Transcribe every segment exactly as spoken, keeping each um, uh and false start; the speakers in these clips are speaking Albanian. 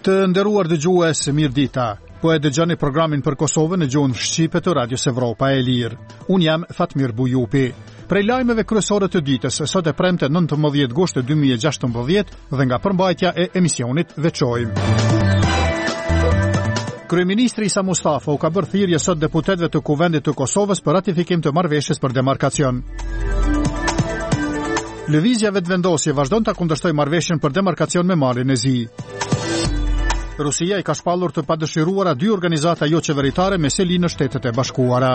Të nderuar dëgjues, mirëdita. Po e dëgjoni programin për Kosovën në gjuhën shqipe të Radios Evropa e Lirë. Unë jam Fatmir Bujupi. Prej lajmeve kryesore të ditës, sot e premte nëntëmbëdhjetë gusht dy mijë e gjashtëmbëdhjetë dhe nga përmbajtja e emisionit veçojmë. Kryeministri Isa Mustafa u ka bërë thirrje sot deputetëve të Kuvendit të Kosovës për ratifikim të marrëveshjes për demarkacion. Lëvizja vetëvendosje vazhdon ta kundërshtojë marrëveshjen për demarkacion me Malin e Zi. Rusia i ka shpallur të padëshiruara dy organizata jo qeveritare me seli në Shtetet e Bashkuara.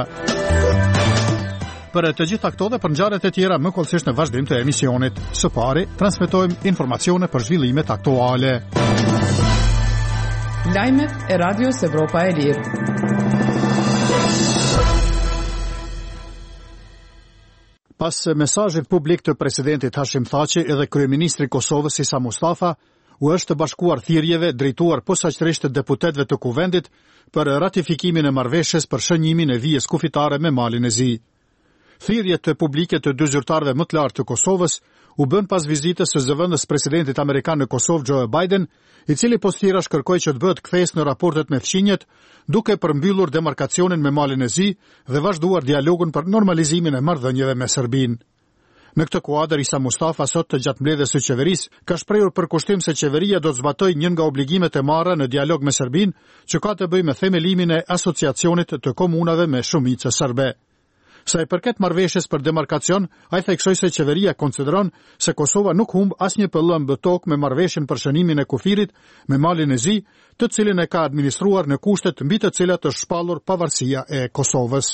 Për të gjitha këto dhe për ngjarjet e tjera më kollësisht në vazhdim të emisionit. Së pari, transmetojmë informacione për zhvillimet aktuale. Lajmet e Radios Evropa e Lirë. Pas mesazhit publik të presidentit Hashim Thaçi edhe kryeministri i Kosovës Isa Mustafa, u është bashkuar thirrjeve drejtuar posaçërisht të deputetëve të Kuvendit për ratifikimin e marrëveshjes për shënimin e vijës kufitare me Malin e Zi. Thirrjet të publike të dy zyrtarëve më të lartë të Kosovës u bën pas vizitës së zëvendës presidentit amerikan në Kosovë Joe Biden, i cili posthirash kërkoi që të bëhet kthes në raportet me fqinjet, duke përmbyllur demarkacionin me Malin e Zi dhe vazhduar dialogun për normalizimin e marrëdhënieve me Serbinë. Në këtë kuadër, Isa Mustafa sot të gjatë mbledhjes së qeverisë ka shprehur përkushtim se qeveria do të zbatojë një nga obligimet e marra në dialog me Serbinë, që ka të bëjë me themelimin e asociacionit të komunave me shumicë serbe. Sa i përket marrëveshjes për demarkacion, ai theksoi se qeveria konsideron se Kosova nuk humb asnjë pëllëmbë tokë me marrëveshjen për shënimin e kufirit me Malin e Zi, të cilin e ka administruar në kushtet mbi të cilat është shpallur pavarësia e Kosovës.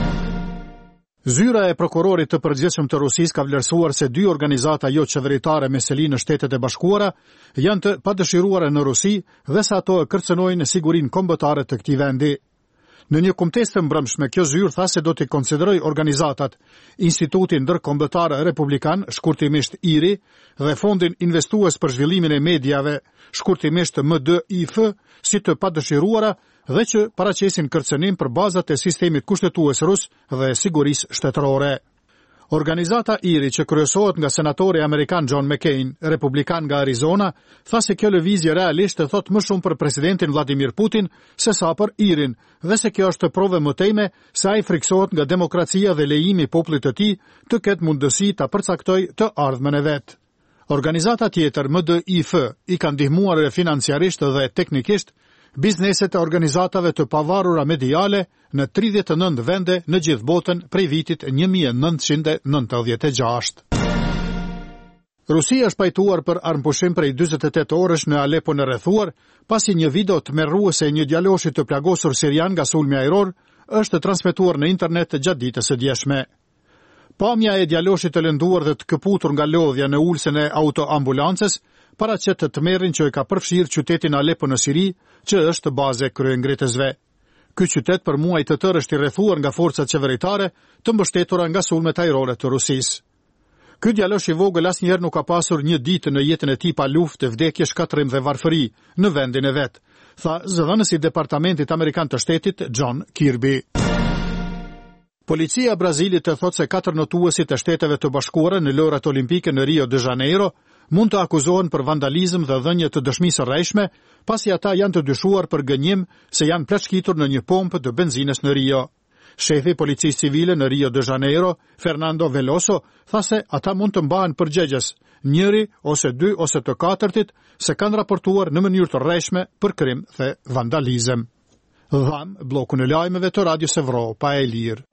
Zyra e prokurorit të përgjithshëm të Rusisë ka vlerësuar se dy organizata jo qeveritare me seli në Shtetet e Bashkuara janë të padëshiruara në Rusi dhe se ato e kërcënojnë sigurinë kombëtare të këtij vendi. Në një kumtesë të mbrëmshme, kjo zyrë tha se do të konsideroj organizatat Instituti Ndërkombëtar Republikan, shkurtimisht I R I, dhe Fondin Investues për Zhvillimin e Mediave, shkurtimisht M D I F, si të padëshiruara dhe që paraqesin kërcënim për bazat e sistemit kushtetues rus dhe sigurisë shtetërore. Organizata I R I, që kryesohet nga senatori amerikan John McCain, republikan nga Arizona, tha se kjo lëvizje realisht të thot më shumë për presidentin Vladimir Putin se sa për I R I-n, dhe se kjo është prove më tejme se ai friksohet nga demokracia dhe lejimi i popullit të tij të ketë mundësi ta përcaktoj të ardhmen e vet. Organizata tjetër M D I F i ka ndihmuar financiarisht dhe teknikisht bizneset e organizatave të pavarura mediale në tridhjetë e nëntë vende në gjithë botën prej vitit një mijë e nëntëqind e nëntëdhjetë e gjashtë. Rusia është pajtuar për armëpushim prej dyzet e tetë orësh në Aleppo në rrethuar, pasi një video tmerruese e një djaloshi të plagosur sirian nga sulmi ajror është transmetuar në internet gjatë ditës së djeshme. Pamja e djaloshit të lënduar dhe të këputur nga lodhja në ulsen e autoambulancës paraqet të tmerrin që e ka përfshirë qytetin Aleppo në Siri, që është baze kryengritësve. Ky qytet për muaj të tërë është i rrethuar nga forcat qeveritare të mbështetura nga sulmet ajrore të Rusisë. Ky djalosh i vogël asnjëherë nuk ka pasur një ditë në jetën e tij pa luftë, vdekje, shkatërrim dhe varfëri në vendin e vet, tha zëdhënësi i Departamentit Amerikan të Shtetit John Kirby. Policia e Brazilit të thotë se katër notuesit e Shteteve të Bashkuara në lojrat olimpike në Rio de Janeiro mund të akuzohen për vandalizëm dhe dhënje të dëshmisë së rrejshme, pasi ata janë të dyshuar për gënjim se janë plashkitur në një pompë të benzinës në Rio. Shefi i policisë civile në Rio de Janeiro, Fernando Veloso, tha se ata mund të mbahen përgjegjës, njëri ose dy ose të katërtit, se kanë raportuar në mënyrë të rrejshme për krim dhe vandalizëm. Dham bllokun e lajmeve të Radios Evropa e Lirë.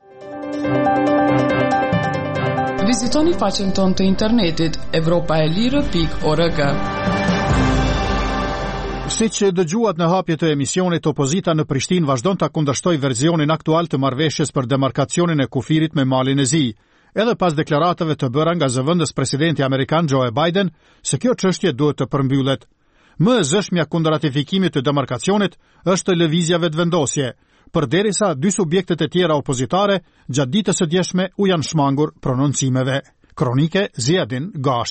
Vizitoni faqen tonë të internetit evropaelire pikë org. Siç dëgjuat në hapje të emisionit, opozita në Prishtinë vazhdon ta kundërshtoj versionin aktual të marrëveshjes për demarkacionin e kufirit me Malin e Zi, edhe pas deklaratave të bëra nga zëvendës presidenti amerikan Joe Biden se kjo çështje duhet të përmbyllet. Më e zëshmja kundër ratifikimit të demarkacionit është lëvizja vetëvendosje, përderisa dy subjektet e tjera opozitare gjatë ditës së djeshme u janë shmangur prononcimeve. Kronike Ziadin Gashit.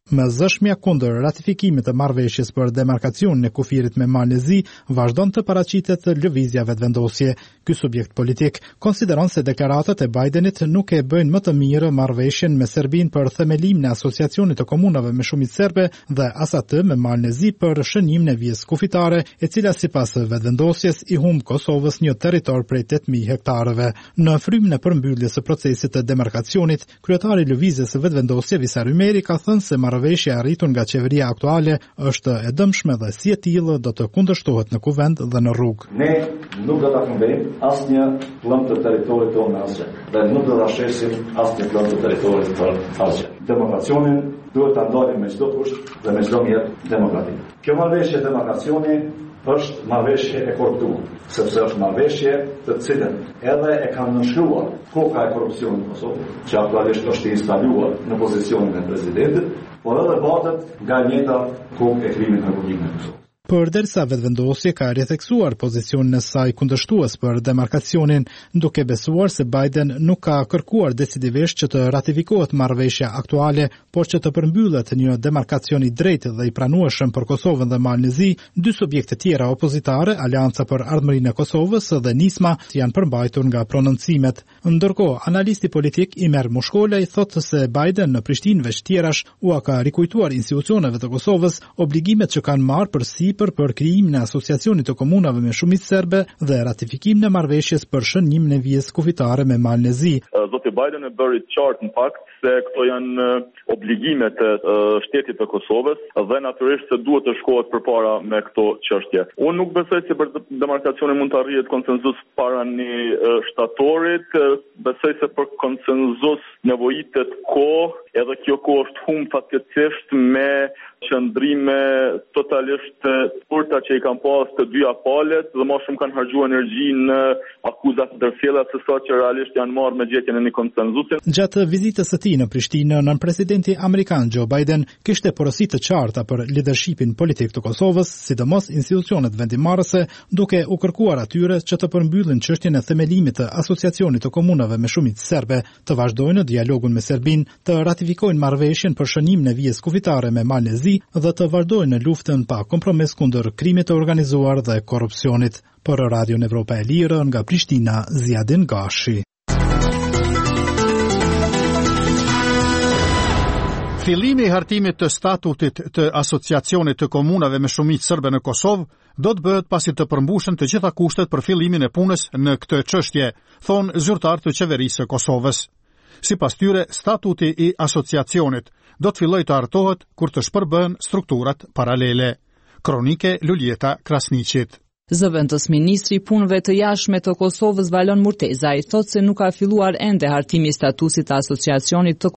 Me zëshmja kundër ratifikimit të marrëveshjes për demarkacionin e kufirit me Malezi, vazhdon të paraqitet lëvizja vetëvendosje. Ky subjekt politik konsideron se deklaratat e Bidenit nuk e bëjnë më të mirë marrëveshjen me Serbinë për themelimin e asociacionit të komunave me shumicë serbe dhe as atë me Malezi për shënimin e vijës kufitare, e cila sipas vetëvendosjes i humb Kosovës një territor prej tetë mijë hektarëve. Në frymën e përmbylljes së procesit të demarkacionit, kryetari i lëvizjes së vetëvendosje Visa Rymeri ka thënë se marrëveshja e arritur nga qeveria aktuale është e dëmshme dhe si e tillë do të kundërshtohet në kuvend dhe në rrugë. Ne nuk do ta fundojmë asnjë pllëm të territorit tonë asgjë. Dhe nuk do ta shesim asnjë pllëm të territorit tonë asgjë. Demokracionin duhet ta ndalim me çdo kusht dhe me çdo mjet demokratik. Kjo marrëveshje demarkacioni është marrëveshje e korruptuar, sepse është marrëveshje të cilën edhe e kanë nënshkruar koka e korrupsionit në Kosovë, që aktualisht është instaluar në pozicionin e presidentit, por edhe batet nga njëjta kokë e krimit në Republikën e Kosovës. Përderisa vetëvendosje ka ritheksuar pozicionin e saj kundërshtues për demarkacionin, duke besuar se Biden nuk ka kërkuar decisivisht që të ratifikohet marrëveshja aktuale, por që të përmbyllet një demarkacion i drejtë dhe i pranueshëm për Kosovën dhe Malnezi, dy subjekte tjera opozitare, Aleanca për Ardhmërinë e Kosovës dhe Nisma, janë përmbajtur nga prononcimet. Ndërkohë, analisti politik Imer Mushkolej thotë se Biden në Prishtinë veç tjerash ua ka rikujtuar institucioneve të Kosovës obligimet që kanë marrë përsi për për krijimin e asociacionit të komunave me shumicë serbe dhe ratifikimin e marrëveshjes për shënimin e vijës kufitare me Malnezi. Zoti Biden e bëri qartë në fakt se këto janë obligimet e shtetit të Kosovës dhe natyrisht se duhet të shkohet përpara me këto çështje. Unë nuk besoj se për demarkacionin mund të arrihet konsenzus para një shtatorit, besoj se për konsenzus nevojitet kohë, edhe kjo kohë është humbur fatkeqësisht me qëndrime totalisht urta që i kanë pas të dyja palët dhe më shumë kanë harxuar energji në akuzat ndërfjella se sa që realisht janë marrë me gjetjen e një konsenzusi. Gjatë vizitës së tij në Prishtinë, nën presidenti amerikan Joe Biden kishte porosi të qarta për lidershipin politik të Kosovës, sidomos institucionet vendimarrëse, duke u kërkuar atyre që të përmbyllin çështjen e themelimit të asociacionit të komunave me shumicë serbe, të vazhdojnë dialogun me Serbinë, të ratifikojnë marrëveshjen për shënimin e vijës kufitare me Malnezi dhe të vazhdojnë në luftën pa kompromis kundër krimit të organizuar dhe korrupsionit. Për Radion Evropa e Lirë nga Prishtina, Ziadin Gashi. Fillimi i hartimit të statutit të asociacionit të komunave me shumicë serbe në Kosovë do të bëhet pasi të përmbushen të gjitha kushtet për fillimin e punës në këtë çështje, thonë zyrtar të qeverisë së Kosovës. Sipas tyre, statuti i asociacionit do të fillojë të hartohet kur të shpërbëhen strukturat paralele. Kronike Luljeta Krasniqit. Zëvendës ministri i punëve të jashtme të Kosovës Valon Murteza i thotë se nuk ka filluar ende hartimi i statusit të asociacionit të